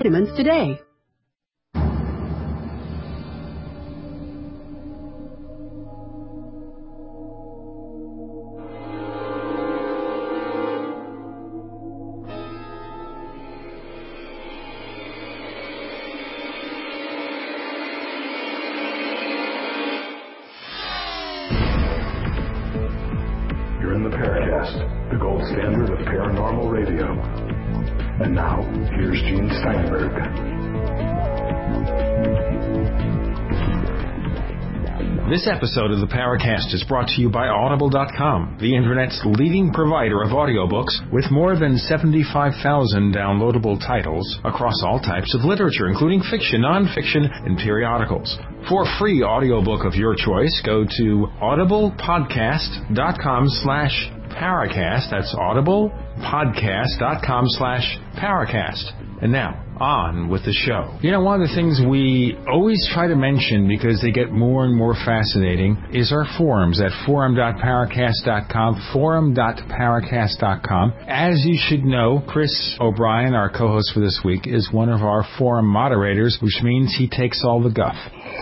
vitamins today. You're in the Paracast, the gold standard of paranormal radio. And now, here's Gene Steinberg. This episode of the Paracast is brought to you by Audible.com, the Internet's leading provider of audiobooks with more than 75,000 downloadable titles across all types of literature, including fiction, nonfiction, and periodicals. For a free audiobook of your choice, go to audiblepodcast.com/Paracast. That's audiblepodcast.com/Paracast. And now, on with the show. You know, one of the things we always try to mention because they get more and more fascinating is our forums at forum.paracast.com, forum.paracast.com. As you should know, Chris O'Brien, our co-host for this week, is one of our forum moderators, which means he takes all the guff.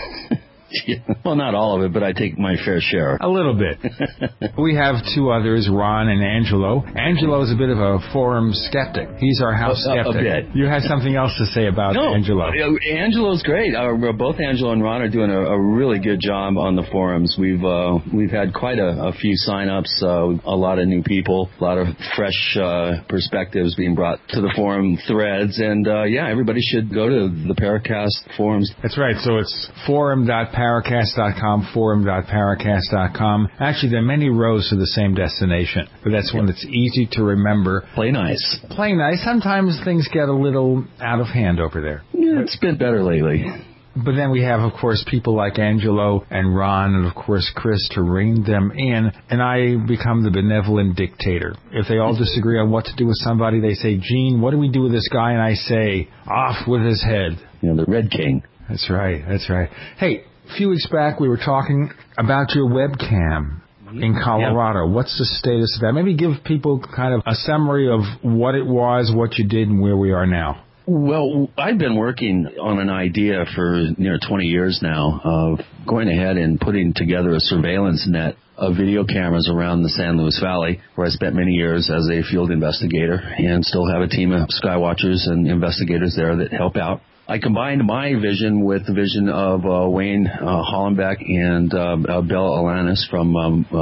Well, not all of it, but I take my fair share. A little bit. We have two others, Ron and Angelo. Angelo's a bit of a forum skeptic. He's our house skeptic. A bit. You had something else to say about Angelo. Angelo's great. Both Angelo and Ron are doing a really good job on the forums. We've had quite a few sign-ups, a lot of new people, a lot of fresh perspectives being brought to the forum threads, and everybody should go to the Paracast forums. That's right. So it's forum.paracast.com, forum.paracast.com. Actually, there are many roads to the same destination, but that's one that's easy to remember. Play nice. Play nice. Sometimes things get a little out of hand over there. Yeah, it's been better lately. But then we have, of course, people like Angelo and Ron and, of course, Chris to ring them in, and I become the benevolent dictator. If they all disagree on what to do with somebody, they say, Gene, what do we do with this guy? And I say, off with his head. The Red King. That's right. Hey, a few weeks back, we were talking about your webcam in Colorado. Yeah. What's the status of that? Maybe give people kind of a summary of what it was, what you did, and where we are now. Well, I've been working on an idea for near 20 years now of going ahead and putting together a surveillance net of video cameras around the San Luis Valley, where I spent many years as a field investigator and still have a team of skywatchers and investigators there that help out. I combined my vision with the vision of Wayne Hollenbeck and Bella Alanis from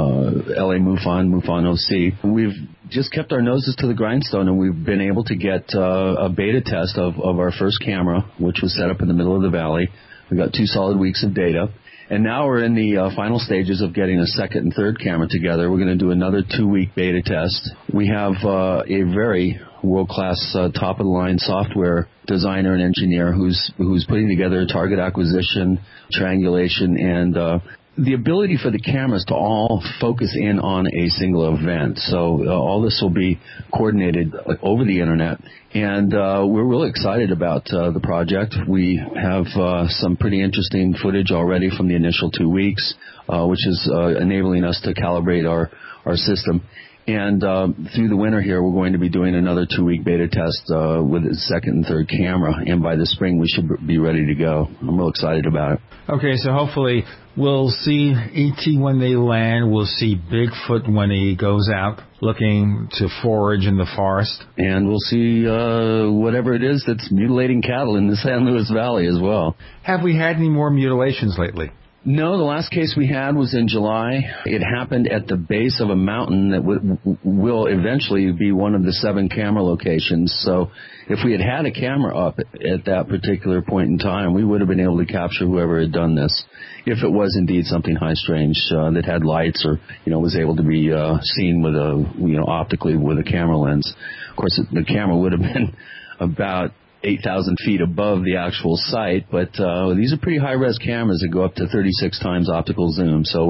LA MUFON OC. We've just kept our noses to the grindstone, and we've been able to get a beta test of our first camera, which was set up in the middle of the valley. We got 2 solid weeks of data. And now we're in the final stages of getting a second and third camera together. We're going to do another 2-week beta test. We have a very world-class, top-of-the-line software designer and engineer who's putting together target acquisition, triangulation, and the ability for the cameras to all focus in on a single event. So all this will be coordinated over the Internet. And we're really excited about the project. We have some pretty interesting footage already from the initial 2 weeks, which is enabling us to calibrate our system. And through the winter here, we're going to be doing another 2-week beta test with a second and third camera. And by the spring, we should be ready to go. I'm real excited about it. Okay, so hopefully we'll see E.T. when they land. We'll see Bigfoot when he goes out looking to forage in the forest. And we'll see whatever it is that's mutilating cattle in the San Luis Valley as well. Have we had any more mutilations lately? No, the last case we had was in July. It happened at the base of a mountain that will eventually be one of the 7 camera locations. So if we had a camera up at that particular point in time, we would have been able to capture whoever had done this, if it was indeed something high strange that had lights or was able to be seen with optically with a camera lens. Of course, the camera would have been about 8,000 feet above the actual site, but these are pretty high-res cameras that go up to 36 times optical zoom. So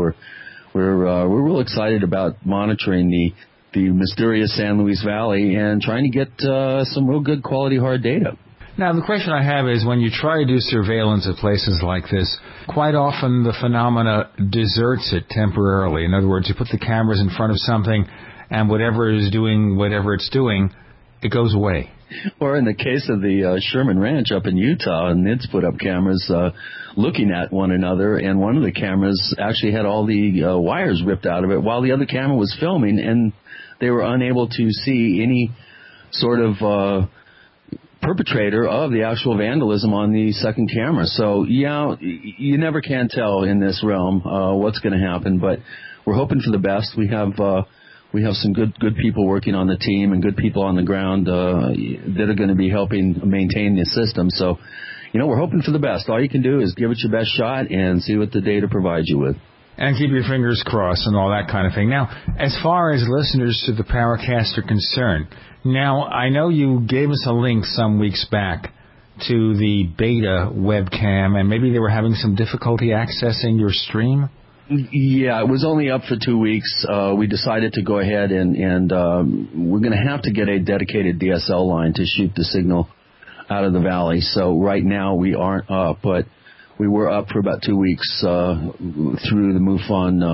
we're real excited about monitoring the mysterious San Luis Valley and trying to get some real good quality hard data. Now, the question I have is when you try to do surveillance at places like this, quite often the phenomena deserts it temporarily. In other words, you put the cameras in front of something and whatever it's doing, it goes away. Or in the case of the Sherman Ranch up in Utah, and it's put up cameras looking at one another, and one of the cameras actually had all the wires ripped out of it while the other camera was filming, and they were unable to see any sort of perpetrator of the actual vandalism on the second camera. So, yeah, you never can tell in this realm what's going to happen, but we're hoping for the best. We have some good people working on the team and good people on the ground that are going to be helping maintain the system. So, we're hoping for the best. All you can do is give it your best shot and see what the data provides you with. And keep your fingers crossed and all that kind of thing. Now, as far as listeners to the Paracast are concerned, now, I know you gave us a link some weeks back to the beta webcam, and maybe they were having some difficulty accessing your stream? Yeah, it was only up for 2 weeks. We decided to go ahead and we're going to have to get a dedicated DSL line to shoot the signal out of the valley. So right now we aren't up, but we were up for about 2 weeks through the MUFON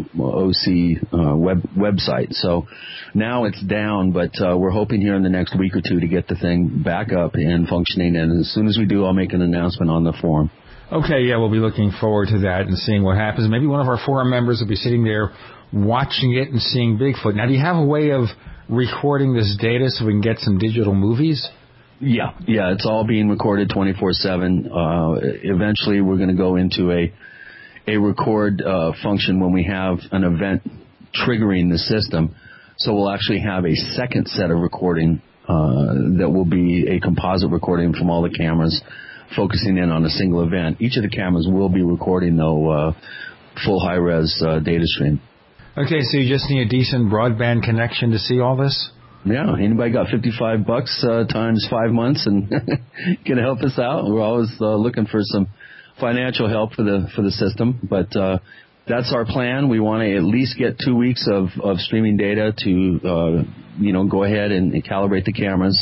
OC website. So now it's down, but we're hoping here in the next week or two to get the thing back up and functioning. And as soon as we do, I'll make an announcement on the forum. Okay, yeah, we'll be looking forward to that and seeing what happens. Maybe one of our forum members will be sitting there watching it and seeing Bigfoot. Now, do you have a way of recording this data so we can get some digital movies? Yeah, it's all being recorded 24/7. Eventually, we're going to go into a record function when we have an event triggering the system. So we'll actually have a second set of recording that will be a composite recording from all the cameras, focusing in on a single event. Each of the cameras will be recording, though, full high-res data stream. Okay, so you just need a decent broadband connection to see all this? Yeah, anybody got $55 times 5 months and can help us out? We're always looking for some financial help for the system, but that's our plan. We want to at least get 2 weeks of streaming data to go ahead and calibrate the cameras.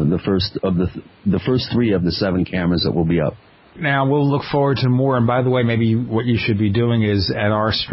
The first 3 of the 7 cameras that will be up. Now, we'll look forward to more. And by the way, maybe what you should be doing is at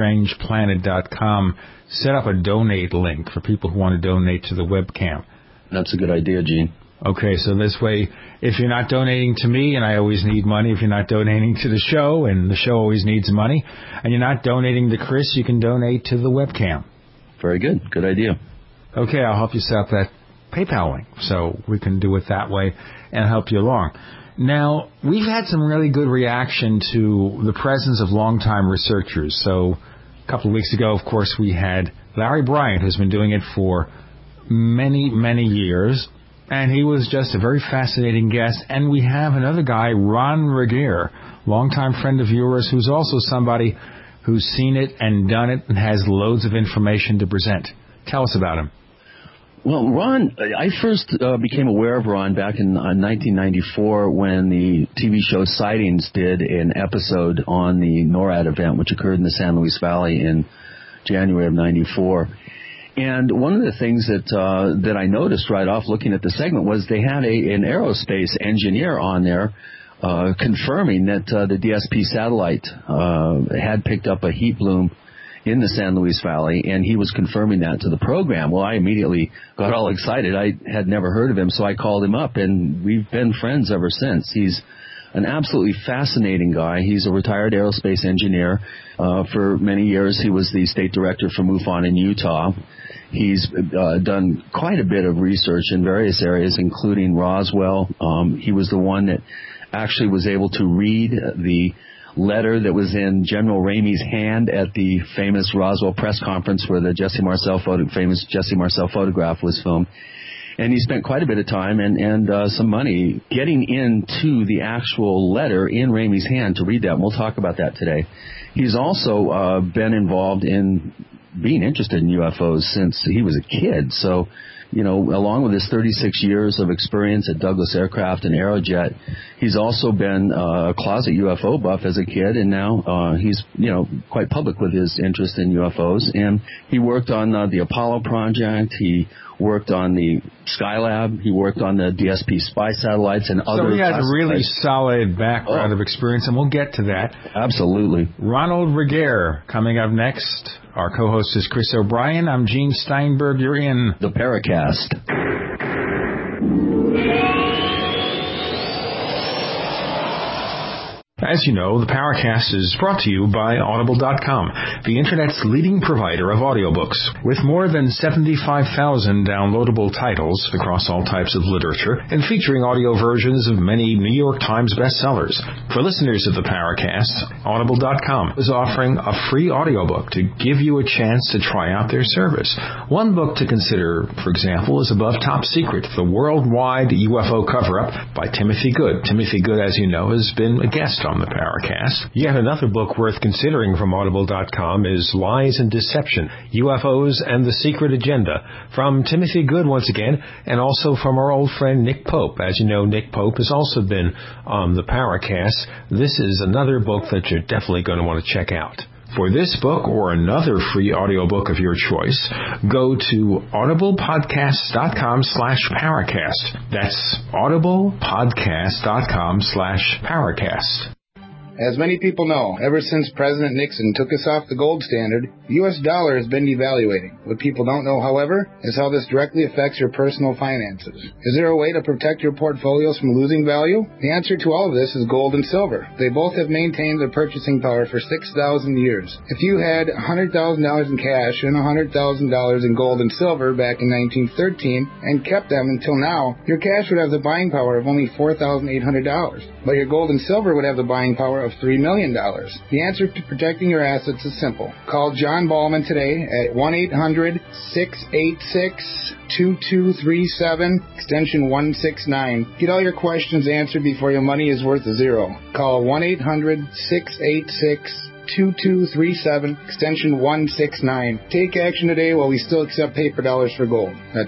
OurStrangePlanet.com, set up a donate link for people who want to donate to the webcam. That's a good idea, Gene. Okay, so this way, if you're not donating to me, and I always need money, if you're not donating to the show, and the show always needs money, and you're not donating to Chris, you can donate to the webcam. Very good. Good idea. Okay, I'll help you set up that PayPal link so we can do it that way and help you along. Now, we've had some really good reaction to the presence of longtime researchers. So a couple of weeks ago, of course, we had Larry Bryant, who's been doing it for many, many years, and he was just a very fascinating guest. And we have another guy, Ron Regehr, longtime friend of yours, who's also somebody who's seen it and done it and has loads of information to present. Tell us about him. Well, Ron, I first became aware of Ron back in 1994 when the TV show Sightings did an episode on the NORAD event, which occurred in the San Luis Valley in January of 94. And one of the things that I noticed right off looking at the segment was they had an aerospace engineer on there confirming that the DSP satellite had picked up a heat bloom in the San Luis Valley, and he was confirming that to the program. Well, I immediately got all excited. I had never heard of him, so I called him up, and we've been friends ever since. He's an absolutely fascinating guy. He's a retired aerospace engineer. For many years, he was the state director for MUFON in Utah. He's done quite a bit of research in various areas, including Roswell. He was the one that actually was able to read the letter that was in General Ramey's hand at the famous Roswell press conference where the famous Jesse Marcel photograph was filmed. And he spent quite a bit of time and some money getting into the actual letter in Ramey's hand to read that. And we'll talk about that today. He's also been involved in being interested in UFOs since he was a kid. So, along with his 36 years of experience at Douglas Aircraft and Aerojet, he's also been a closet UFO buff as a kid, and now he's, quite public with his interest in UFOs. And he worked on the Apollo project. He worked on the Skylab. He worked on the DSP spy satellites and other. So he has a really solid background of experience, and we'll get to that. Absolutely. Ronald Regehr coming up next. Our co-host is Chris O'Brien. I'm Gene Steinberg. You're in the Paracast. As you know, the Paracast is brought to you by Audible.com, the Internet's leading provider of audiobooks. With more than 75,000 downloadable titles across all types of literature and featuring audio versions of many New York Times bestsellers. For listeners of the Paracast, Audible.com is offering a free audiobook to give you a chance to try out their service. One book to consider, for example, is Above Top Secret, the Worldwide UFO Cover-Up by Timothy Good. Timothy Good, as you know, has been a guest on the Paracast. Yet another book worth considering from Audible.com is Lies and Deception, UFOs and the Secret Agenda, from Timothy Good once again, and also from our old friend Nick Pope. As you know, Nick Pope has also been on the Paracast. This is another book that you're definitely going to want to check out. For this book or another free audiobook of your choice, go to audiblepodcast.com/Paracast. That's audiblepodcast.com/Paracast. As many people know, ever since President Nixon took us off the gold standard, the U.S. dollar has been devaluating. What people don't know, however, is how this directly affects your personal finances. Is there a way to protect your portfolios from losing value? The answer to all of this is gold and silver. They both have maintained their purchasing power for 6,000 years. If you had $100,000 in cash and $100,000 in gold and silver back in 1913 and kept them until now, your cash would have the buying power of only $4,800. But your gold and silver would have the buying power of $3 million. The answer to protecting your assets is simple. Call John Ballman today at 1-800-686-2237, extension 169. Get all your questions answered before your money is worth a zero. Call 1-800-686-2237, extension 169. Take action today while we still accept paper dollars for gold. That's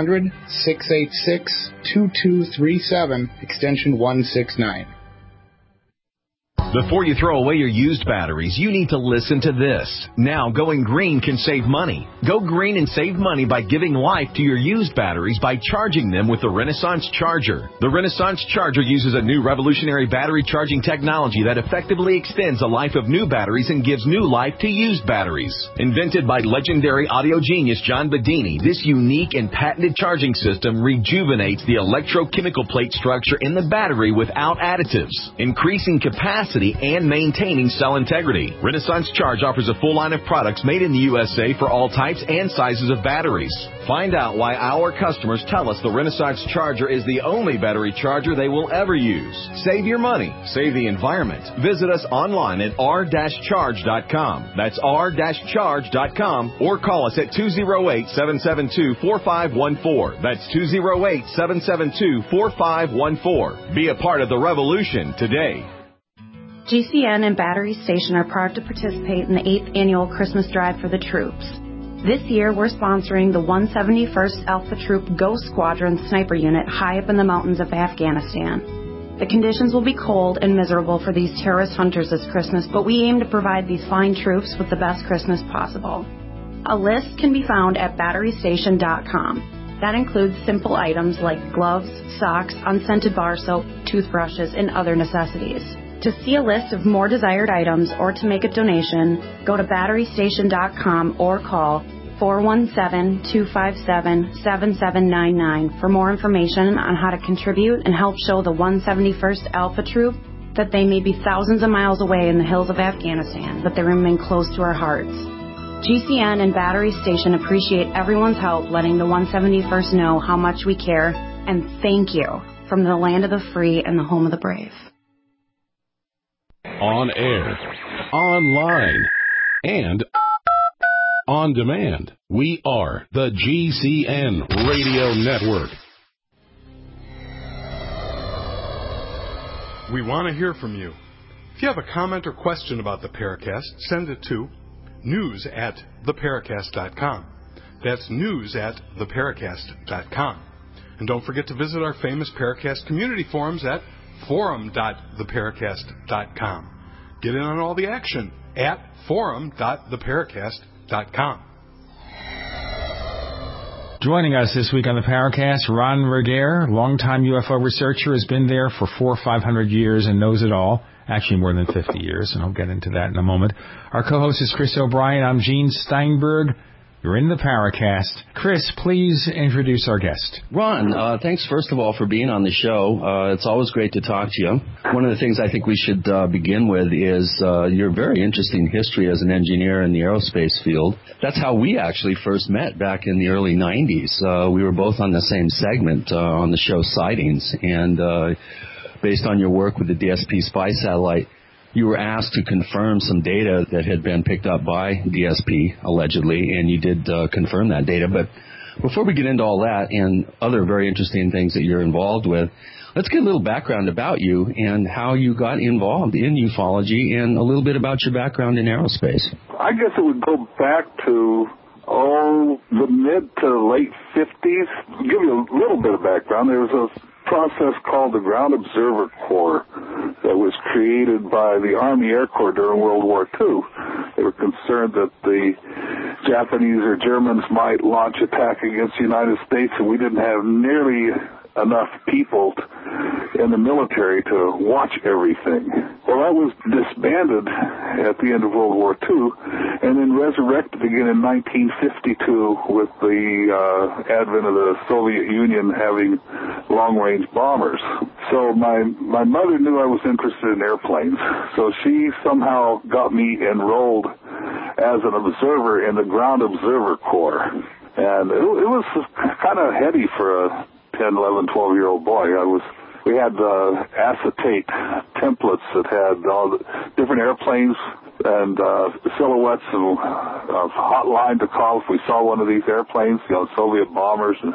1-800-686-2237, extension 169. Before you throw away your used batteries, you need to listen to this. Now, going green can save money. Go green and save money by giving life to your used batteries by charging them with the Renaissance Charger. The Renaissance Charger uses a new revolutionary battery charging technology that effectively extends the life of new batteries and gives new life to used batteries. Invented by legendary audio genius John Bedini, this unique and patented charging system rejuvenates the electrochemical plate structure in the battery without additives, increasing capacity and maintaining cell integrity. Renaissance Charge offers a full line of products made in the USA for all types and sizes of batteries. Find out why our customers tell us the Renaissance Charger is the only battery charger they will ever use. Save your money. Save the environment. Visit us online at r-charge.com. That's r-charge.com, or call us at 208-772-4514. That's 208-772-4514. Be a part of the revolution today. GCN and Battery Station are proud to participate in the 8th annual Christmas Drive for the Troops. This year, we're sponsoring the 171st Alpha Troop Ghost Squadron Sniper Unit high up in the mountains of Afghanistan. The conditions will be cold and miserable for these terrorist hunters this Christmas, but we aim to provide these fine troops with the best Christmas possible. A list can be found at batterystation.com. That includes simple items like gloves, socks, unscented bar soap, toothbrushes, and other necessities. To see a list of more desired items or to make a donation, go to batterystation.com or call 417-257-7799 for more information on how to contribute and help show the 171st Alpha Troop that they may be thousands of miles away in the hills of Afghanistan, but they remain close to our hearts. GCN and Battery Station appreciate everyone's help letting the 171st know how much we care, and thank you from the land of the free and the home of the brave. On air, online, and on demand. We are the GCN Radio Network. We want to hear from you. If you have a comment or question about the Paracast, send it to news@theparacast.com. That's news@theparacast.com. And don't forget to visit our famous Paracast community forums at forum.theparacast.com. Get in on all the action at forum.theparacast.com. Joining us this week on the Paracast, Ron Regehr, longtime UFO researcher, has been there for 400 or 500 years and knows it all. Actually, more than 50 years, and I'll get into that in a moment. Our co-host is Chris O'Brien. I'm Gene Steinberg. You're in the Paracast. Chris, please introduce our guest. Ron, thanks first of all for being on the show. It's always great to talk to you. One of the things I think we should begin with is your very interesting history as an engineer in the aerospace field. That's how we actually first met back in the early 90s. We were both on the same segment on the show Sightings, and based on your work with the DSP spy satellite, you were asked to confirm some data that had been picked up by DSP, allegedly, and you did confirm that data. But before we get into all that and other very interesting things that you're involved with, let's get a little background about you and how you got involved in ufology and a little bit about your background in aerospace. I guess it would go back to, the mid to late 50s. I'll give you a little bit of background. There was a process called the Ground Observer Corps that was created by the Army Air Corps during World War II. They were concerned that the Japanese or Germans might launch attack against the United States, and we didn't have nearly enough people in the military to watch everything. Well, that was disbanded at the end of World War II and then resurrected again in 1952 with the advent of the Soviet Union having long-range bombers. So my mother knew I was interested in airplanes, so she somehow got me enrolled as an observer in the Ground Observer Corps. And it was kind of heady for a 10, 11, 12-year-old boy. We had acetate templates that had all the different airplanes and silhouettes and hotline to call if we saw one of these airplanes, Soviet bombers. And,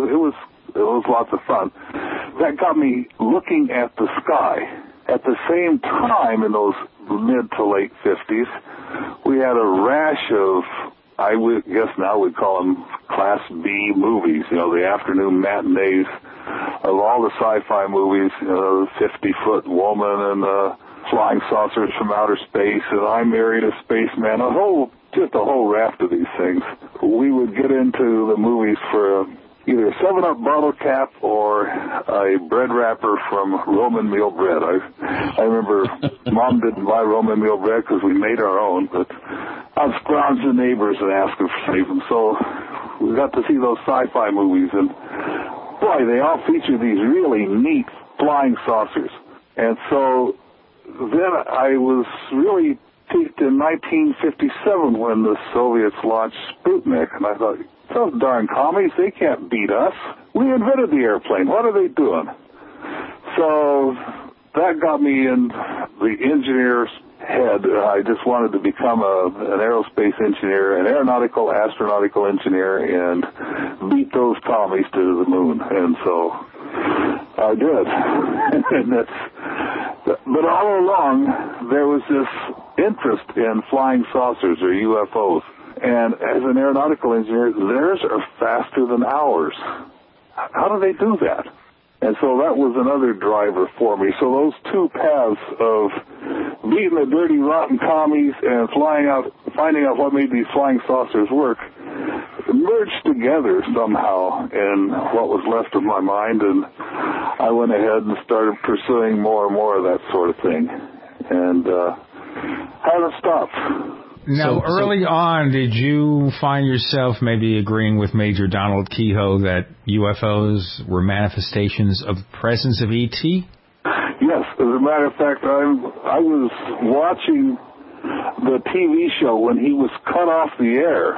it was lots of fun. That got me looking at the sky. At the same time, in those mid to late 50s, we had a rash of, I would guess now we'd call them Class B movies, the afternoon matinees of all the sci-fi movies, 50-Foot Woman and Flying Saucers from Outer Space, and I Married a Spaceman, just a whole raft of these things. We would get into the movies for either a 7-Up bottle cap or a bread wrapper from Roman meal bread. I remember Mom didn't buy Roman meal bread because we made our own, but I'd scrounge the neighbors and ask them for some. So we got to see those sci-fi movies, and boy, they all feature these really neat flying saucers. And so then I was really piqued in 1957 when the Soviets launched Sputnik, and I thought, those darn commies, they can't beat us. We invented the airplane. What are they doing? So that got me in the engineer's head. I just wanted to become an aerospace engineer, an aeronautical, astronautical engineer, and beat those commies to the moon. And so I did. But all along, there was this interest in flying saucers or UFOs. And as an aeronautical engineer, theirs are faster than ours. How do they do that? And so that was another driver for me. So those two paths of beating the dirty, rotten commies and finding out what made these flying saucers work, merged together somehow in what was left of my mind. And I went ahead and started pursuing more and more of that sort of thing. And haven't stopped. Now, early on, did you find yourself maybe agreeing with Major Donald Keyhoe that UFOs were manifestations of the presence of ET? Yes. As a matter of fact, I was watching the TV show when he was cut off the air.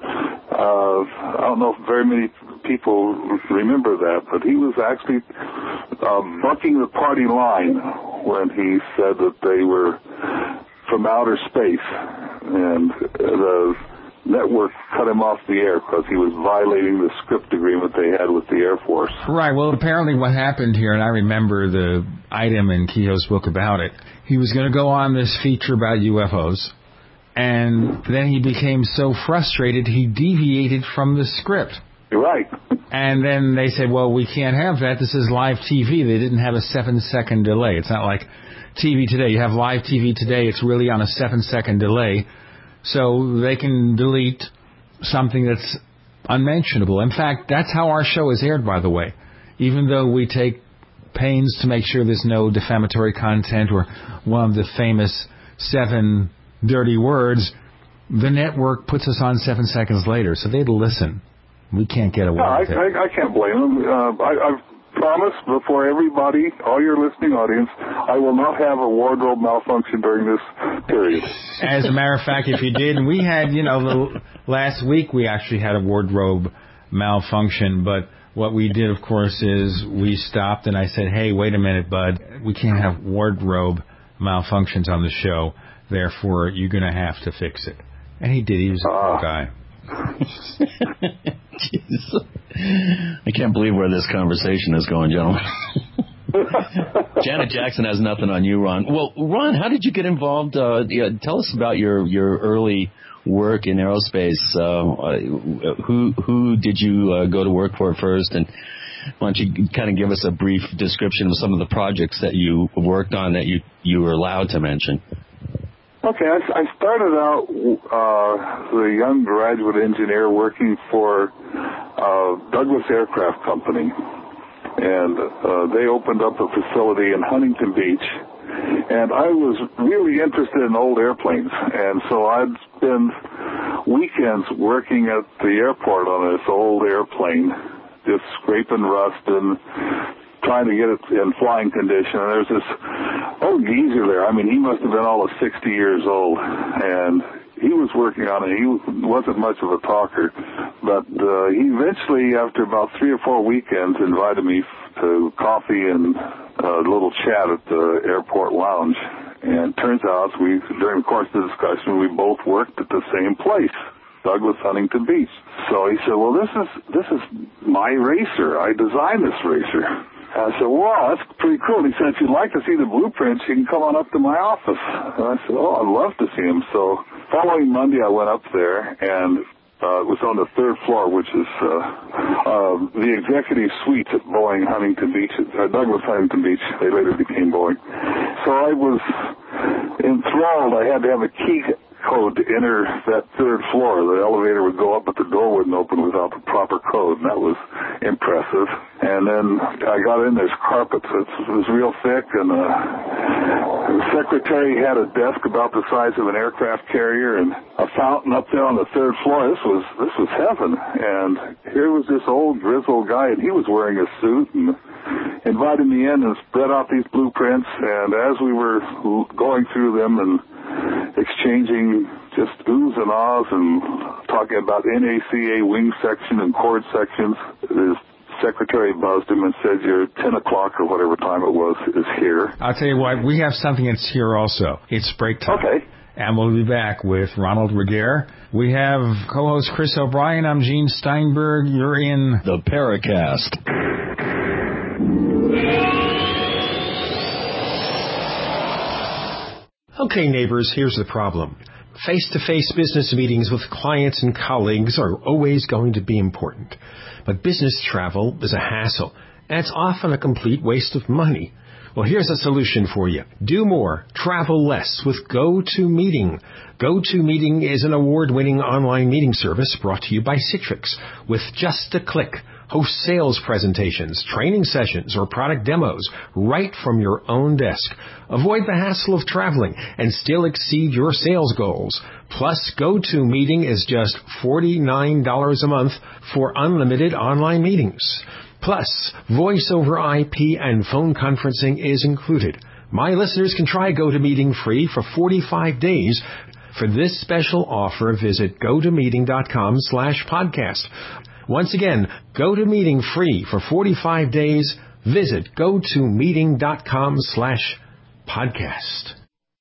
I don't know if very many people remember that, but he was actually bucking the party line when he said that they were from outer space, and the network cut him off the air because he was violating the script agreement they had with the Air Force. Right. Well, apparently what happened here, and I remember the item in Keyhoe's book about it, he was going to go on this feature about UFOs, and then he became so frustrated he deviated from the script. You're right. And then they said, well, we can't have that. This is live TV. They didn't have a 7-second delay. It's not like TV today. You have live TV today. It's really on a 7-second delay. So they can delete something that's unmentionable. In fact, that's how our show is aired, by the way. Even though we take pains to make sure there's no defamatory content or one of the famous 7 dirty words, the network puts us on 7 seconds later, so they'd listen. We can't get away with it. I can't blame them. I've promised before everybody, all your listening audience, I will not have a wardrobe malfunction during this period. As a matter of fact, if you did, we had, last week we actually had a wardrobe malfunction, but what we did, of course, is we stopped and I said, hey, wait a minute, bud, we can't have wardrobe malfunctions on the show, therefore you're going to have to fix it. And he did. He was a cool guy. Jeez. I can't believe where this conversation is going, gentlemen. Janet Jackson has nothing on you, Ron. Well, Ron, how did you get involved? Tell us about your early work in aerospace. Who did you go to work for first? And why don't you kind of give us a brief description of some of the projects that you worked on that you were allowed to mention? Okay, I started out as a young graduate engineer working for Douglas Aircraft Company, and they opened up a facility in Huntington Beach, and I was really interested in old airplanes, and so I'd spend weekends working at the airport on this old airplane, just scraping rust and trying to get it in flying condition. And there's this old geezer there. I mean, he must have been all of 60 years old, and he was working on it. He wasn't much of a talker, but he eventually, after about 3 or 4 weekends, invited me to coffee and a little chat at the airport lounge. And turns out, during the course of the discussion, we both worked at the same place, Douglas Huntington Beach. So he said, well, this is my racer. I designed this racer. I said, wow, that's pretty cool. He said, if you'd like to see the blueprints, you can come on up to my office. And I said, oh, I'd love to see them. So following Monday, I went up there, and it was on the 3rd floor, which is the executive suite at Boeing Huntington Beach, Douglas Huntington Beach. They later became Boeing. So I was enthralled. I had to have a key code to enter that 3rd floor. The elevator would go up, but the door wouldn't open without the proper code, and that was impressive. And then I got in, there's carpets. It was real thick, and the secretary had a desk about the size of an aircraft carrier and a fountain up there on the 3rd floor. This was heaven. And here was this old grizzled guy, and he was wearing a suit and invited me in and spread out these blueprints. And as we were going through them and exchanging just oohs and ahs and talking about NACA wing section and chord sections, his secretary buzzed him and said, your 10 o'clock or whatever time it was is here. I'll tell you what, we have something that's here also. It's break time. Okay. And we'll be back with Ronald Regehr. We have co-host Chris O'Brien. I'm Gene Steinberg. You're in the Paracast. Okay, neighbors, here's the problem. Face-to-face business meetings with clients and colleagues are always going to be important. But business travel is a hassle, and it's often a complete waste of money. Well, here's a solution for you. Do more, travel less with GoToMeeting. GoToMeeting is an award-winning online meeting service brought to you by Citrix. With just a click, host sales presentations, training sessions, or product demos right from your own desk. Avoid the hassle of traveling and still exceed your sales goals. Plus, GoToMeeting is just $49 a month for unlimited online meetings. Plus, voice over IP and phone conferencing is included. My listeners can try GoToMeeting free for 45 days. For this special offer, visit gotomeeting.com/podcast. Once again, GoToMeeting free for 45 days. Visit gotomeeting.com/podcast.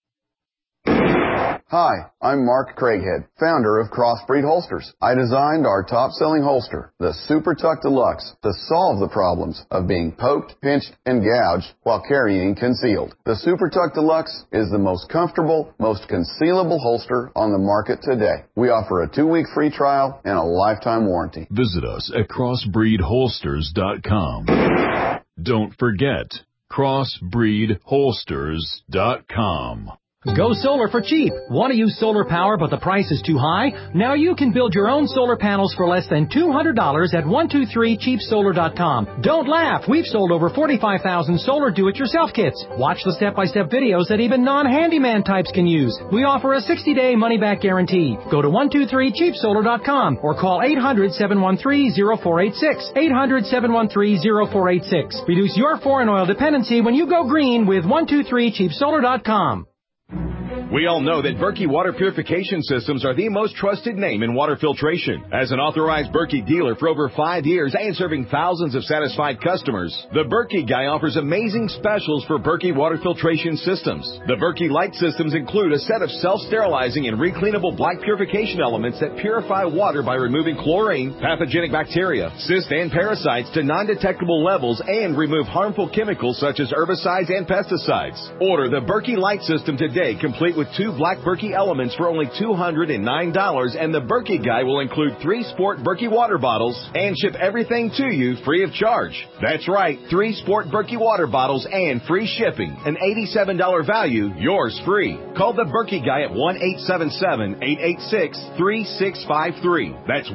Hi, I'm Mark Craighead, founder of Crossbreed Holsters. I designed our top-selling holster, the Super Tuck Deluxe, to solve the problems of being poked, pinched, and gouged while carrying concealed. The Super Tuck Deluxe is the most comfortable, most concealable holster on the market today. We offer a 2-week free trial and a lifetime warranty. Visit us at crossbreedholsters.com. Don't forget, crossbreedholsters.com. Go solar for cheap. Want to use solar power but the price is too high? Now you can build your own solar panels for less than $200 at 123cheapsolar.com. Don't laugh. We've sold over 45,000 solar do-it-yourself kits. Watch the step-by-step videos that even non-handyman types can use. We offer a 60-day money-back guarantee. Go to 123cheapsolar.com or call 800-713-0486. 800-713-0486. Reduce your foreign oil dependency when you go green with 123cheapsolar.com. We all know that Berkey Water Purification Systems are the most trusted name in water filtration. As an authorized Berkey dealer for over 5 years and serving thousands of satisfied customers, the Berkey Guy offers amazing specials for Berkey Water Filtration Systems. The Berkey Light Systems include a set of self-sterilizing and recleanable black purification elements that purify water by removing chlorine, pathogenic bacteria, cysts, and parasites to non-detectable levels and remove harmful chemicals such as herbicides and pesticides. Order the Berkey Light System today, complete with 2 black Berkey elements for only $209, and the Berkey Guy will include 3 Sport Berkey water bottles and ship everything to you free of charge. That's right, 3 Sport Berkey water bottles and free shipping. An $87 value, yours free. Call the Berkey Guy at 1-877-886-3653. That's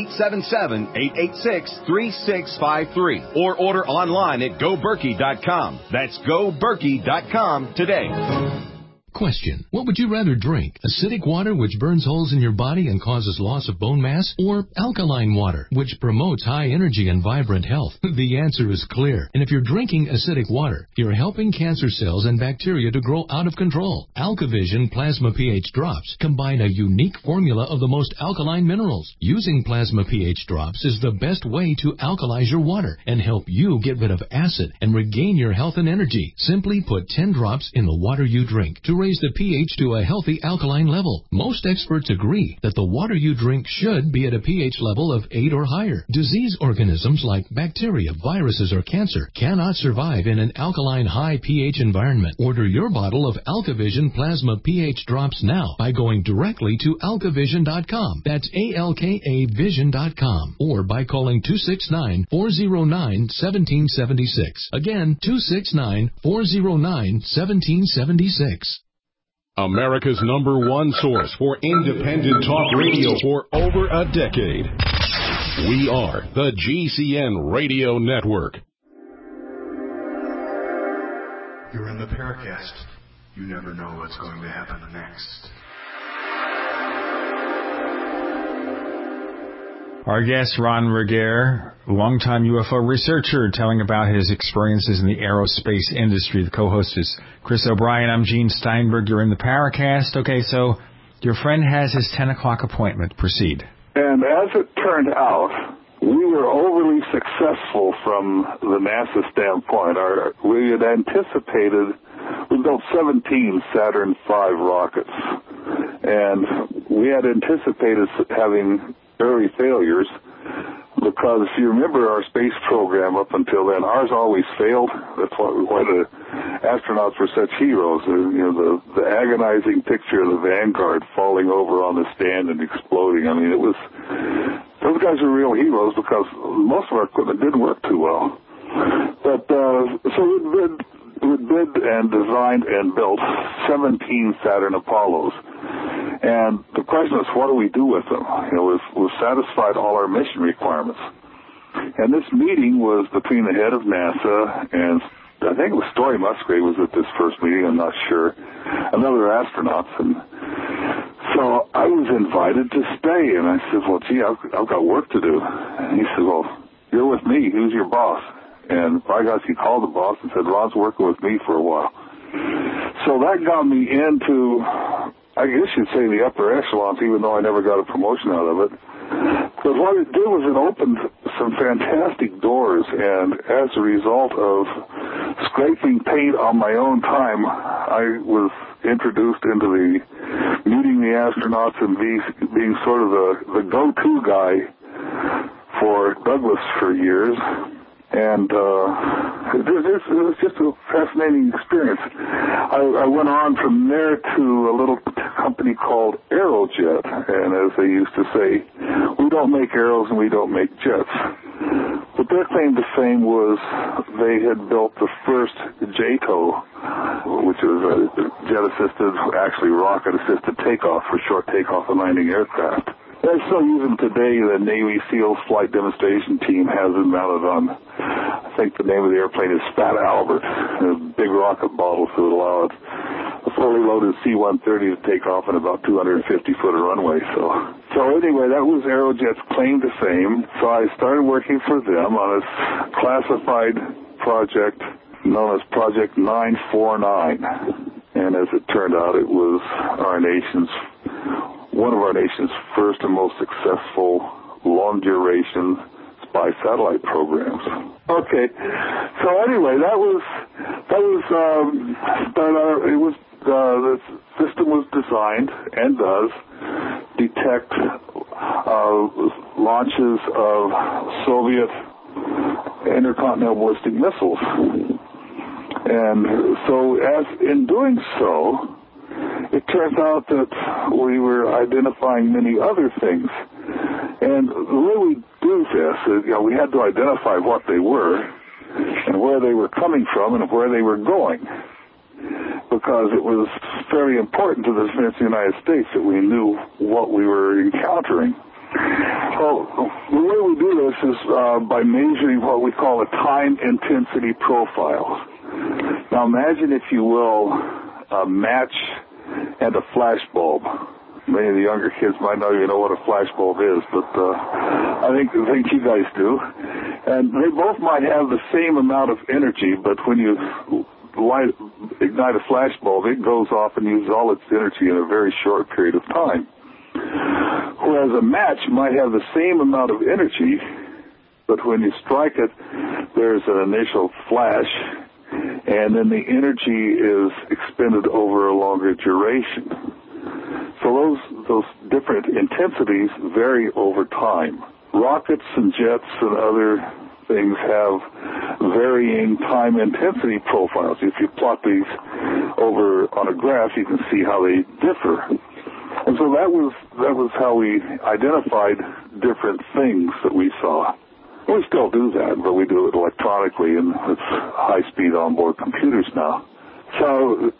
1-877-886-3653. Or order online at GoBerkey.com. That's GoBerkey.com today. Question. What would you rather drink? Acidic water, which burns holes in your body and causes loss of bone mass? Or alkaline water, which promotes high energy and vibrant health? The answer is clear. And if you're drinking acidic water, you're helping cancer cells and bacteria to grow out of control. AlkaVision Plasma pH Drops combine a unique formula of the most alkaline minerals. Using Plasma pH Drops is the best way to alkalize your water and help you get rid of acid and regain your health and energy. Simply put 10 drops in the water you drink to raise the pH to a healthy alkaline level. Most experts agree that the water you drink should be at a pH level of 8 or higher. Disease organisms like bacteria, viruses, or cancer cannot survive in an alkaline high pH environment. Order your bottle of AlkaVision Plasma pH Drops now by going directly to alkavision.com. That's ALKAvision.com. Or by calling 269-409-1776. Again, 269-409-1776. America's #1 source for independent talk radio for over a decade. We are the GCN Radio Network. You're in the Paracast. You never know what's going to happen next. Our guest, Ron Regehr, longtime UFO researcher, telling about his experiences in the aerospace industry. The co-host is Chris O'Brien. I'm Gene Steinberg. You're in the Paracast. Okay, so your friend has his 10 o'clock appointment. Proceed. And as it turned out, we were overly successful from the NASA standpoint. We had anticipated, we built 17 Saturn V rockets, and we had anticipated having early failures because if you remember our space program up until then, ours always failed. That's why the astronauts were such heroes. The agonizing picture of the Vanguard falling over on the stand and exploding. I mean, those guys were real heroes because most of our equipment didn't work too well. But so we bid and designed and built 17 Saturn Apollos. And the question is, what do we do with them? We've satisfied all our mission requirements. And this meeting was between the head of NASA and I think it was Story Musgrave was at this first meeting, I'm not sure, and other astronauts. And so I was invited to stay, and I said, well, gee, I've got work to do. And he said, well, you're with me. Who's your boss? And by gosh, he called the boss and said, Ron's working with me for a while. So that got me into, I guess you'd say, the upper echelons, even though I never got a promotion out of it. But what it did was it opened some fantastic doors, and as a result of scraping paint on my own time, I was introduced into meeting the astronauts and being sort of the go-to guy for Douglas for years. And it was just a fascinating experience. I went on from there to a little company called Aerojet, and as they used to say, we don't make arrows and we don't make jets. But their claim to fame was they had built the first JATO, which which is jet-assisted, actually rocket-assisted takeoff for short takeoff and landing aircraft. They're still using today. The Navy SEALs flight demonstration team has it mounted on, I think the name of the airplane is Fat Albert, a big rocket bottle to allow it, a fully loaded C-130 to take off in about 250-foot of runway. So anyway, that was Aerojet's claim to fame. So I started working for them on a classified project known as Project 949. And as it turned out, it was one of our nation's first and most successful long-duration spy satellite programs. Okay, so anyway, the system was designed and does detect launches of Soviet intercontinental ballistic missiles. And so in doing so, it turns out that we were identifying many other things. And the way we do this is, we had to identify what they were and where they were coming from and where they were going, because it was very important to the defense of the United States that we knew what we were encountering. Well, the way we do this is by measuring what we call a time intensity profile. Now imagine, if you will, a match and a flash bulb. Many of the younger kids might not even know what a flash bulb is, but I think you guys do. And they both might have the same amount of energy, but when you ignite a flash bulb, it goes off and uses all its energy in a very short period of time. Whereas a match might have the same amount of energy, but when you strike it, there's an initial flash, and then the energy is expended over a longer duration. So those different intensities vary over time. Rockets and jets and other things have varying time intensity profiles. If you plot these over on a graph, you can see how they differ. And so that was how we identified different things that we saw. We still do that, but we do it electronically, and it's high-speed onboard computers now. So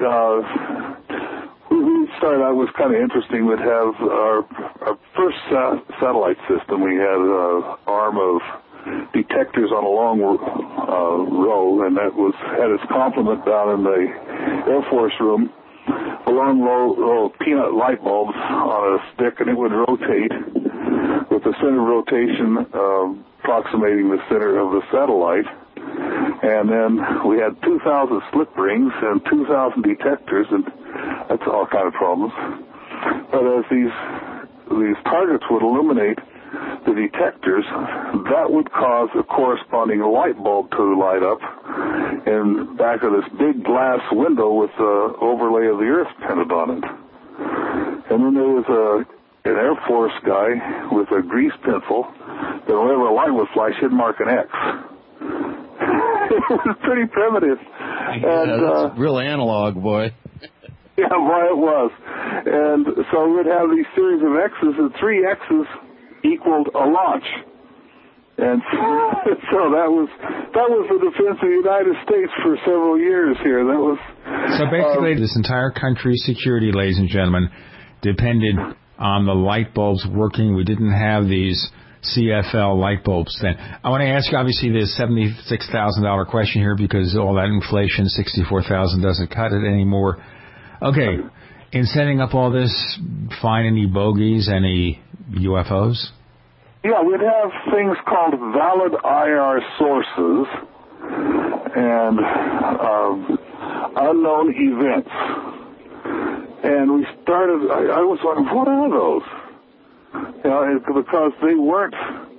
we started out, was kind of interesting. We'd have our first satellite system. We had an arm of detectors on a long row, and that had its complement down in the Air Force room, a long row of peanut light bulbs on a stick, and it would rotate with the center of rotation approximating the center of the satellite. And then we had 2,000 slip rings and 2,000 detectors, and that's all kind of problems. But as these targets would illuminate the detectors, that would cause a corresponding light bulb to light up in back of this big glass window with the overlay of the Earth painted on it. And then there was an Air Force guy with a grease pencil that whenever a light would flash, he'd mark an X. It was pretty primitive. That's real analog, boy. Yeah, boy, it was. And so we'd have these series of X's, and 3 X's equaled a launch. And so that was the defense of the United States for several years here. That was so basically this entire country's security, ladies and gentlemen, depended on the light bulbs working. We didn't have these CFL light bulbs then. I want to ask you, obviously, the $76,000 question here, because all that inflation, $64,000 doesn't cut it anymore. Okay, in setting up all this, find any bogeys, any UFOs? Yeah, we'd have things called valid IR sources and unknown events. And we started, I was wondering, what are those? Because they weren't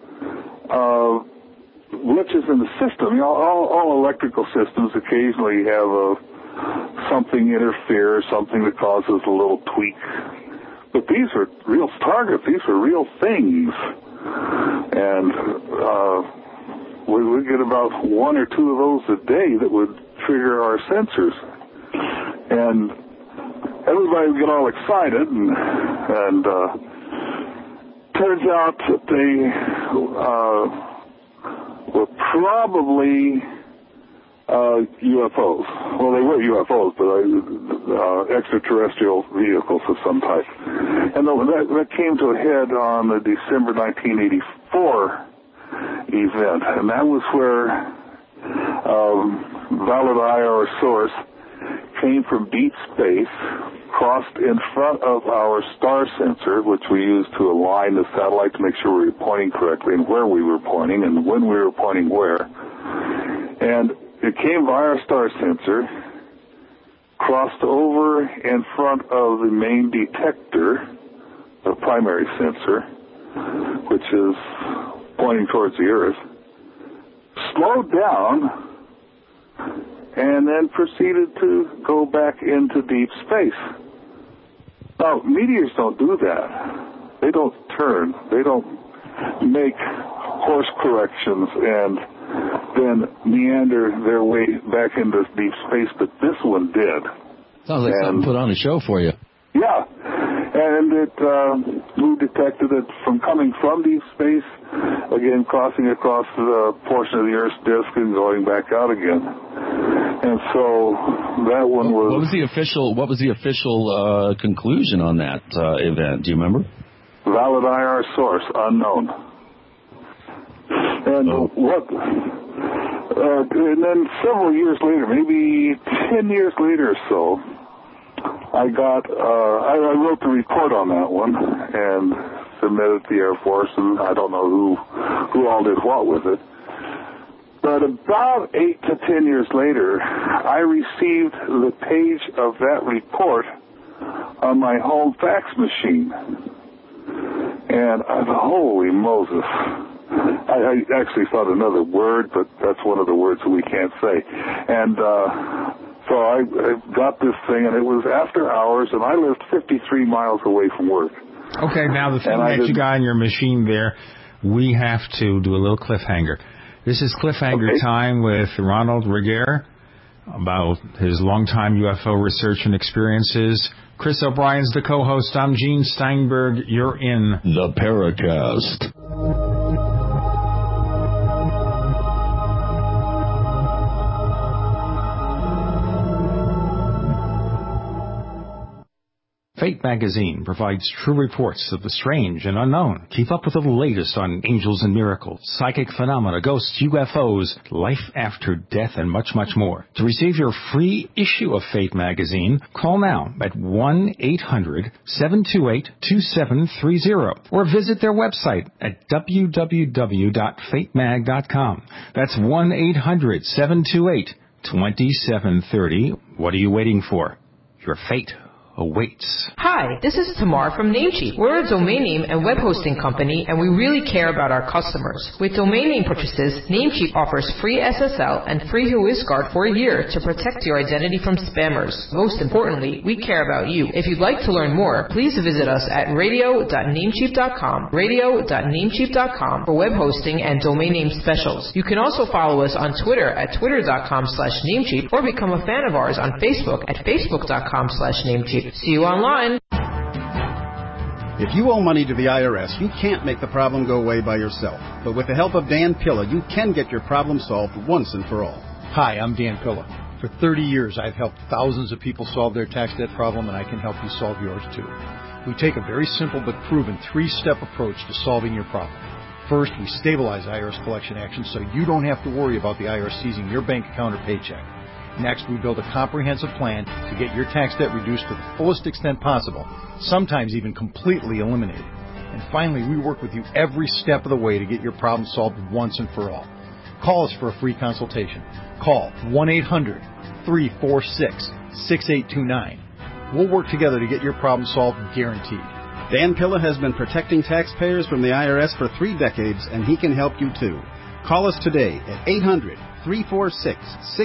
glitches in the system. All electrical systems occasionally have something interfere, something that causes a little tweak. But these are real targets. These are real things. And we would get about 1 or 2 of those a day that would trigger our sensors. And everybody would get all excited, and turns out that they were probably UFOs. Well, they were UFOs, but extraterrestrial vehicles of some type. And that came to a head on the December 1984 event, and that was where valid IR source came from deep space, crossed in front of our star sensor, which we used to align the satellite to make sure we were pointing correctly and where we were pointing and when we were pointing where. And it came via our star sensor, crossed over in front of the main detector, the primary sensor, which is pointing towards the Earth, slowed down, and then proceeded to go back into deep space. Now, meteors don't do that. They don't turn. They don't make course corrections and then meander their way back into deep space, but this one did. Sounds like something put on a show for you. Yeah, and we detected it from coming from deep space, again crossing across the portion of the Earth's disk and going back out again. And so that one was. What was the official conclusion on that event? Do you remember? Valid IR source unknown. And and then several years later, maybe 10 years later or so, I wrote the report on that one and submitted to the Air Force, and I don't know who all did what with it. But about 8 to 10 years later, I received the page of that report on my home fax machine. And I thought, holy Moses. I actually thought another word, but that's one of the words that we can't say. And so I got this thing, and it was after hours, and I lived 53 miles away from work. Okay, now the thing that you got on your machine there, we have to do a little cliffhanger. This is cliffhanger time with Ronald Regehr about his longtime UFO research and experiences. Chris O'Brien's the co-host. I'm Gene Steinberg. You're in the Paracast. Fate magazine provides true reports of the strange and unknown. Keep up with the latest on angels and miracles, psychic phenomena, ghosts, UFOs, life after death, and much, much more. To receive your free issue of Fate magazine, call now at 1-800-728-2730 or visit their website at www.fatemag.com. That's 1-800-728-2730. What are you waiting for? Your fate awaits. Hi, this is Tamar from Namecheap. We're a domain name and web hosting company, and we really care about our customers. With domain name purchases, Namecheap offers free SSL and free WhoisGuard for a year to protect your identity from spammers. Most importantly, we care about you. If you'd like to learn more, please visit us at radio.namecheap.com, radio.namecheap.com for web hosting and domain name specials. You can also follow us on Twitter at twitter.com/Namecheap or become a fan of ours on Facebook at facebook.com/Namecheap. See you online. If you owe money to the IRS, you can't make the problem go away by yourself. But with the help of Dan Pilla, you can get your problem solved once and for all. Hi, I'm Dan Pilla. For 30 years, I've helped thousands of people solve their tax debt problem, and I can help you solve yours too. We take a very simple but proven 3-step approach to solving your problem. First, we stabilize IRS collection actions so you don't have to worry about the IRS seizing your bank account or paycheck. Next, we build a comprehensive plan to get your tax debt reduced to the fullest extent possible, sometimes even completely eliminated. And finally, we work with you every step of the way to get your problem solved once and for all. Call us for a free consultation. Call 1-800-346-6829. We'll work together to get your problem solved, guaranteed. Dan Pilla has been protecting taxpayers from the IRS for 3 decades, and he can help you too. Call us today at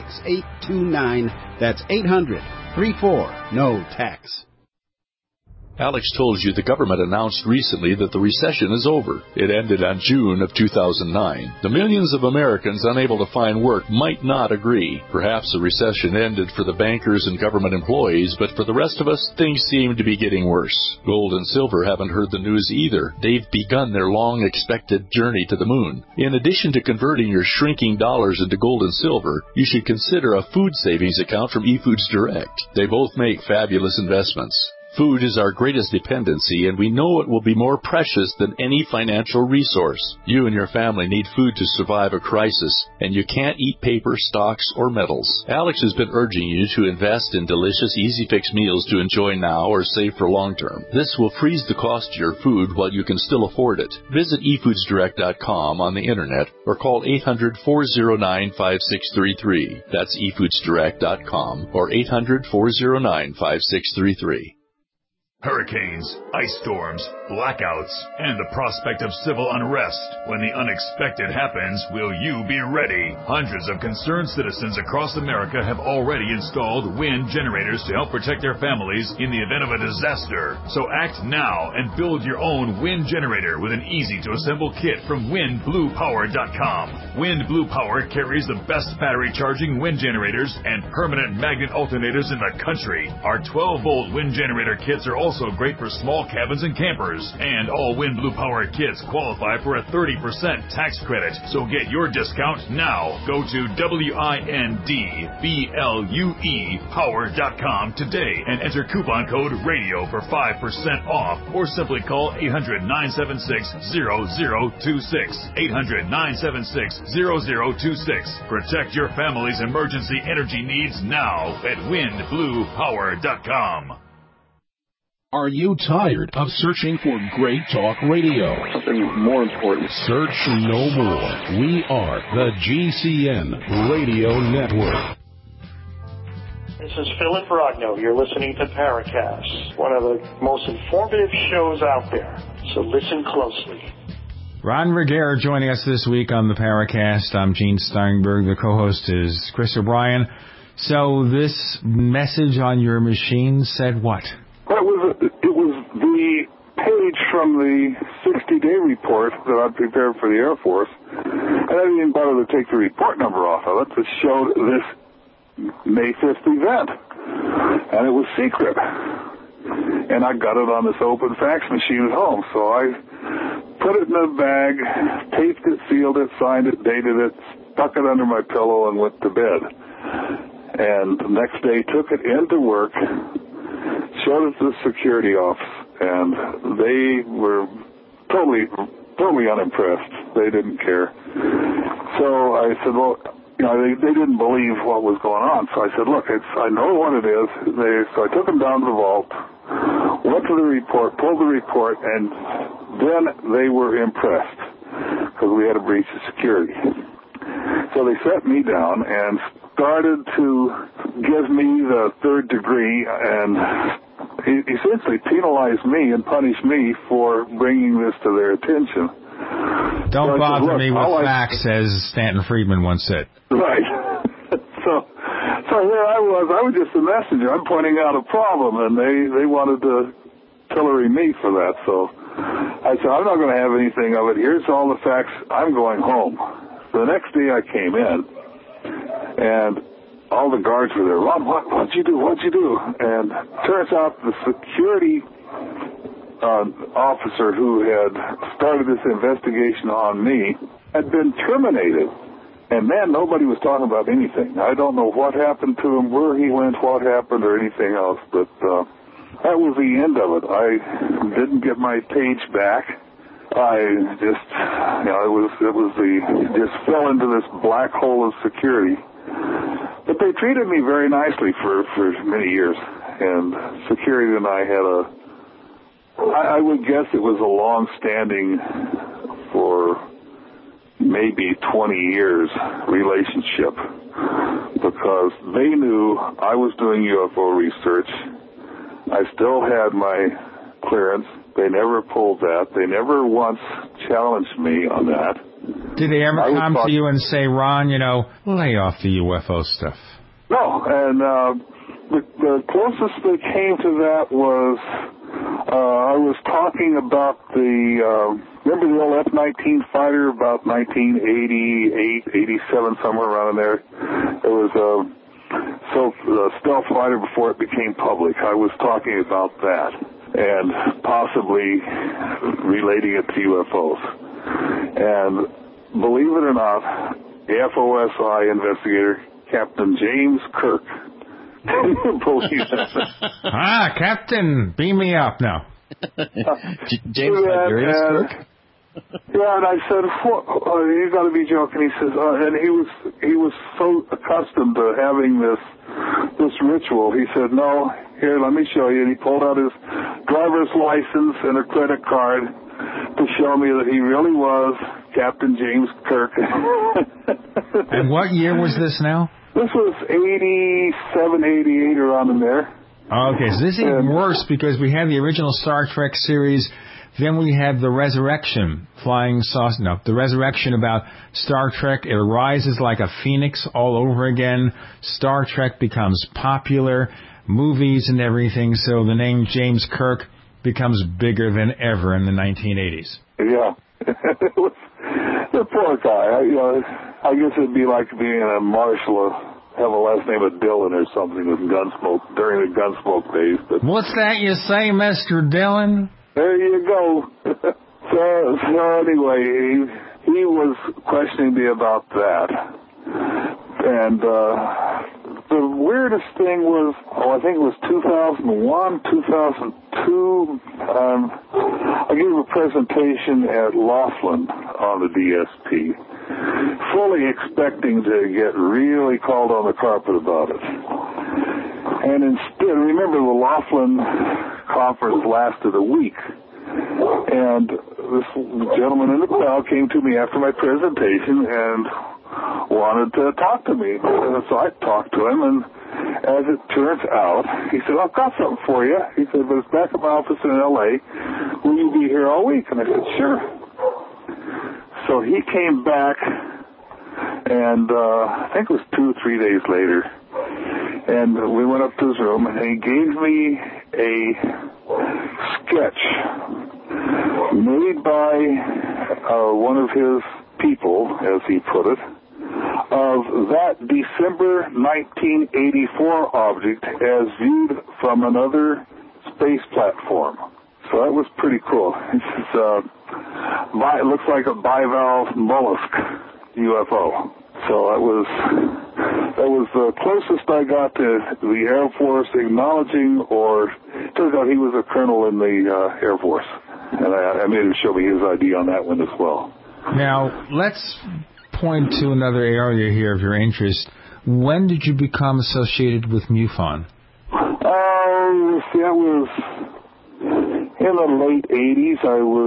800-346-6829. That's 800-34-NO-TAX. Alex told you the government announced recently that the recession is over. It ended on June of 2009. The millions of Americans unable to find work might not agree. Perhaps the recession ended for the bankers and government employees, but for the rest of us, things seem to be getting worse. Gold and silver haven't heard the news either. They've begun their long-expected journey to the moon. In addition to converting your shrinking dollars into gold and silver, you should consider a food savings account from eFoods Direct. They both make fabulous investments. Food is our greatest dependency, and we know it will be more precious than any financial resource. You and your family need food to survive a crisis, and you can't eat paper, stocks, or metals. Alex has been urging you to invest in delicious, easy-fix meals to enjoy now or save for long-term. This will freeze the cost of your food while you can still afford it. Visit eFoodsDirect.com on the internet or call 800-409-5633. That's eFoodsDirect.com or 800-409-5633. Hurricanes, ice storms, blackouts, and the prospect of civil unrest. When the unexpected happens, will you be ready? Hundreds of concerned citizens across America have already installed wind generators to help protect their families in the event of a disaster. So act now and build your own wind generator with an easy-to-assemble kit from WindBluePower.com. Wind Blue Power carries the best battery charging wind generators and permanent magnet alternators in the country. Our 12-volt wind generator kits are also great for small cabins and campers. And all Wind Blue Power kits qualify for a 30% tax credit. So get your discount now. Go to WINDBLUE Power.com today and enter coupon code RADIO for 5% off. Or simply call 800-976-0026. 800-976-0026. Protect your family's emergency energy needs now at WindBluePower.com. Are you tired of searching for great talk radio? Something more important. Search no more. We are the GCN Radio Network. This is Philip Rogno. You're listening to Paracast, one of the most informative shows out there. So listen closely. Ron Regera joining us this week on the Paracast. I'm Gene Steinberg. The co-host is Chris O'Brien. So this message on your machine said what? It was the page from the 60-day report that I prepared for the Air Force, and I didn't even bother to take the report number off of it. It showed this May 5th event, and it was secret. And I got it on this open fax machine at home, so I put it in a bag, taped it, sealed it, signed it, dated it, stuck it under my pillow, and went to bed. And the next day took it into work, showed it to the security office, and they were totally unimpressed. They didn't care. So I said, well, they didn't believe what was going on. So I said, look, I know what it is. So I took them down to the vault, went to the report, pulled the report, and then they were impressed because we had a breach of security. So they set me down and started to give me the third degree and essentially penalize me and punish me for bringing this to their attention. Don't bother me with facts, as Stanton Friedman once said. Right. So here I was just a messenger. I'm pointing out a problem, and they wanted to pillory me for that. So I said, I'm not going to have anything of it. Here's all the facts. I'm going home. So the next day I came in, and all the guards were there. Ron, what'd you do? What'd you do? And turns out the security officer who had started this investigation on me had been terminated. And man, nobody was talking about anything. I don't know what happened to him, where he went, what happened, or anything else. But that was the end of it. I didn't get my page back. I just, just fell into this black hole of security. But they treated me very nicely for many years. And security and I had I would guess it was a long-standing, for maybe 20 years, relationship. Because they knew I was doing UFO research. I still had my clearance. They never pulled that. They never once challenged me on that. Did they ever come to you and say, Ron, lay off the UFO stuff? No, and the closest they came to that was I was talking about remember the old F-19 fighter, about 1988, 87, somewhere around there? It was a stealth fighter before it became public. I was talking about that and possibly relating it to UFOs. And believe it or not, FOSI investigator Captain James Kirk. Captain, beam me up now. James Tiberius Kirk? Yeah, and I said, you got to be joking. He says, and he was so accustomed to having this ritual. He said, no, here, let me show you. And he pulled out his driver's license and a credit card to show me that he really was Captain James Kirk. And what year was this now? This was 87, 88, around in there. Okay, so this is even worse because we had the original Star Trek series, then we had the Resurrection, the Resurrection about Star Trek. It rises like a phoenix all over again. Star Trek becomes popular, movies and everything, so the name James Kirk becomes bigger than ever in the 1980s. Yeah. The poor guy. I guess it'd be like being a marshal, have a last name of Dillon or something with Gunsmoke, during the Gunsmoke days. But what's that you say, Mr. Dillon? There you go. So anyway, he was questioning me about that. And the weirdest thing was, I think it was 2001, 2002. I gave a presentation at Laughlin on the DSP, fully expecting to get really called on the carpet about it. And instead, remember the Laughlin conference lasted a week. And this gentleman in the crowd came to me after my presentation and wanted to talk to me. So I talked to him, and as it turns out, he said, I've got something for you. He said, but it's back at my office in L.A. Will you be here all week? And I said, sure. So he came back, and I think it was 2 or 3 days later, and we went up to his room, and he gave me a sketch made by one of his people, as he put it, of that December 1984 object as viewed from another space platform. So that was pretty cool. It looks like a bivalve mollusk UFO. So that was the closest I got to the Air Force acknowledging, or it turns out he was a colonel in the Air Force. And I made him show me his ID on that one as well. Now, let's point to another area here of your interest. When did you become associated with MUFON? That was in the late 80s.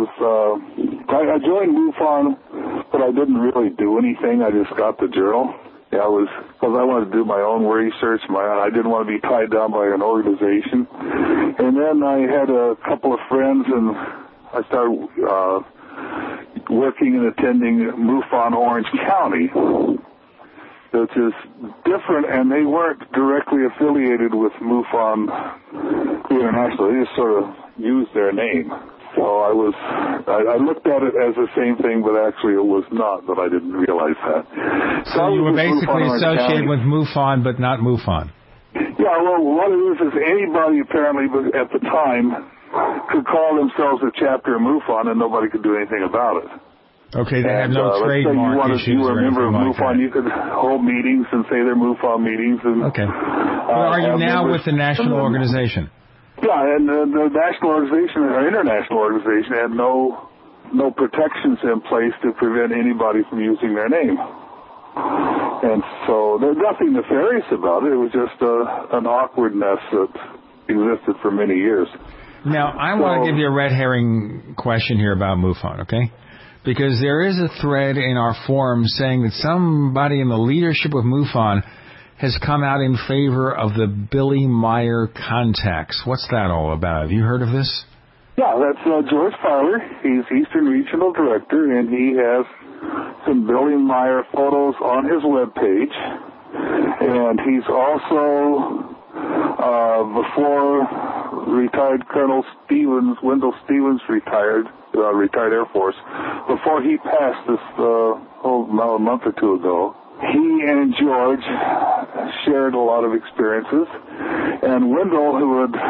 I joined MUFON, but I didn't really do anything. I just got the journal. Because I wanted to do my own research. I didn't want to be tied down by an organization. And then I had a couple of friends, and I started working and attending MUFON Orange County, which is different, and they weren't directly affiliated with MUFON International. They just sort of used their name. So I looked at it as the same thing, but actually it was not, but I didn't realize that. So you were basically associated with MUFON, but not MUFON. Yeah, well, what it is anybody apparently at the time could call themselves a chapter of MUFON, and nobody could do anything about it. Okay, they have no trademark issues. You were a member of MUFON, you could hold meetings and say they're MUFON meetings. And, okay. Well, are you now with the national organization? Yeah, and the national organization or international organization had no protections in place to prevent anybody from using their name. And so there's nothing nefarious about it. It was just an awkwardness that existed for many years. Now, I want to give you a red herring question here about MUFON, okay? Because there is a thread in our forum saying that somebody in the leadership of MUFON has come out in favor of the Billy Meyer contacts. What's that all about? Have you heard of this? Yeah, that's George Fowler. He's Eastern Regional Director, and he has some Billy Meyer photos on his webpage. And he's also before retired Colonel Wendell Stevens retired Air Force, before he passed this now a month or two ago, he and George shared a lot of experiences, and Wendell, who had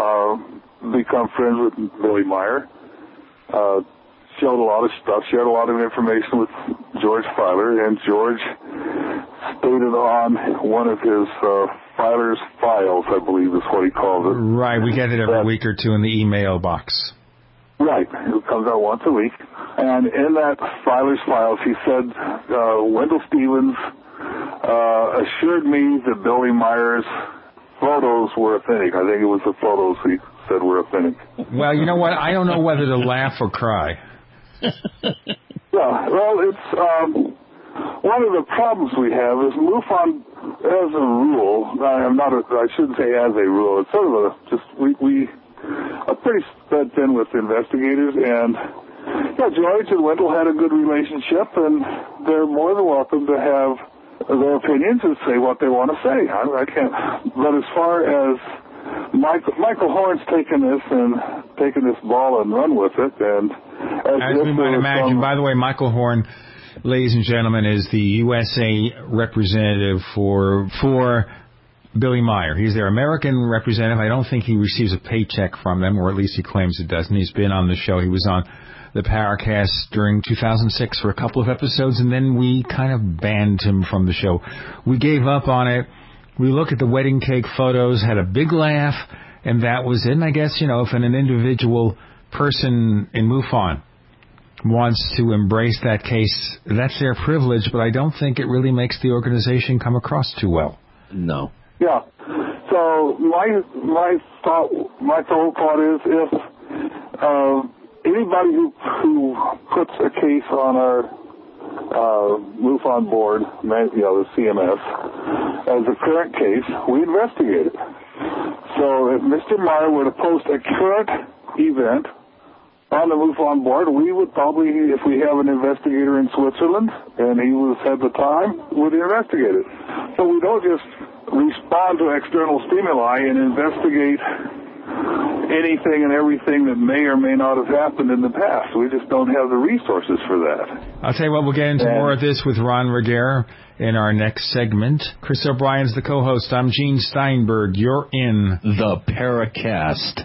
become friends with Billy Meyer, showed a lot of stuff, shared a lot of information with George Filer, and George stated on one of his Filer's files, I believe is what he calls it. Right, we get it every week or two in the email box. Right, it comes out once a week. And in that Filer's files, he said Wendell Stevens assured me that Billy Meyer's photos were authentic. I think it was the photos he said were authentic. Well, you know what? I don't know whether to laugh or cry. Yeah, well, it's one of the problems we have is MUFON, as a rule, I shouldn't say as a rule, it's sort of we are pretty spread thin with investigators, and George and Wendell had a good relationship, and they're more than welcome to have their opinions and say what they want to say. I can't. But as far as Michael Horn's taken this ball and run with it, and as we might imagine. By the way, Michael Horn, ladies and gentlemen, is the USA representative for Billy Meyer. He's their American representative. I don't think he receives a paycheck from them, or at least he claims it doesn't. He's been on the show. He was on the Paracast during 2006 for a couple of episodes, and then we kind of banned him from the show. We gave up on it. We looked at the wedding cake photos, had a big laugh, and that was it. And I guess, if an individual person in MUFON wants to embrace that case, that's their privilege, but I don't think it really makes the organization come across too well. No. Yeah. So my thought is if anybody who puts a case on our MUFON board, the CMS, as a current case, we investigate it. So if Mr. Meyer were to post a current event on the MUFON board, we would probably, if we have an investigator in Switzerland and he had the time, would investigate it. So we don't just respond to external stimuli and investigate anything and everything that may or may not have happened in the past. We just don't have the resources for that. I'll tell you what, we'll get into more of this with Ron Regehr in our next segment. Chris O'Brien's the co-host. I'm Gene Steinberg. You're in the Paracast.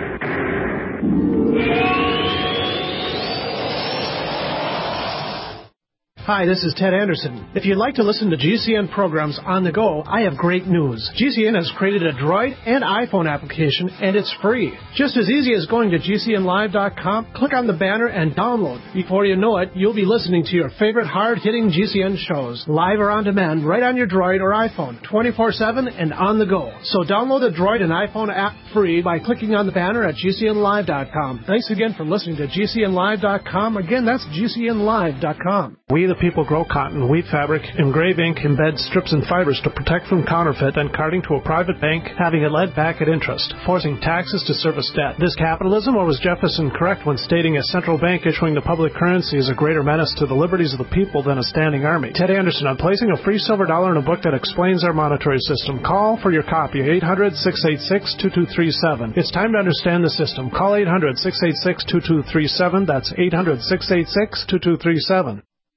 Hi, this is Ted Anderson. If you'd like to listen to GCN programs on the go, I have great news. GCN has created a Droid and iPhone application, and it's free. Just as easy as going to GCNlive.com, click on the banner, and download. Before you know it, you'll be listening to your favorite hard-hitting GCN shows, live or on demand, right on your Droid or iPhone, 24/7 and on the go. So download the Droid and iPhone app free by clicking on the banner at GCNlive.com. Thanks again for listening to GCNlive.com. Again, that's GCNlive.com. We the people grow cotton, weave fabric, engrave ink, embed strips and fibers to protect from counterfeit and carting to a private bank, having it led back at interest, forcing taxes to service debt. This capitalism, or was Jefferson correct when stating a central bank issuing the public currency is a greater menace to the liberties of the people than a standing army? Ted Anderson, I'm placing a free silver dollar in a book that explains our monetary system. Call for your copy, 800-686-2237. It's time to understand the system. Call 800-686-2237. That's 800-686-2237.